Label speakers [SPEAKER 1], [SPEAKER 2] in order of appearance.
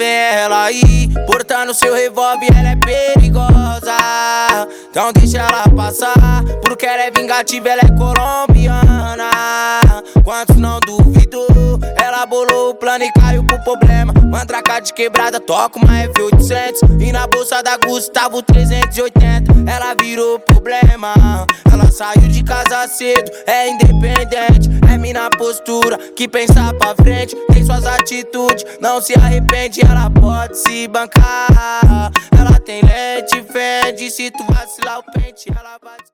[SPEAKER 1] vem ela aí, portando seu revólver, ela é perigosa. Então deixa ela passar, porque ela é vingativa, ela é colombiana. Quantos não duvidou? Ela bolou o plano e caiu pro problema. Mandraca de quebrada, toca uma F800. E na bolsa da Gustavo 380. Ela virou problema. Ela saiu de casa cedo, é independente. É mina postura, que pensa pra frente. Tem suas atitudes, não se arrepende. Ela pode se bancar. Ela tem lente, fede. Se tu vacilar o pente, ela vai...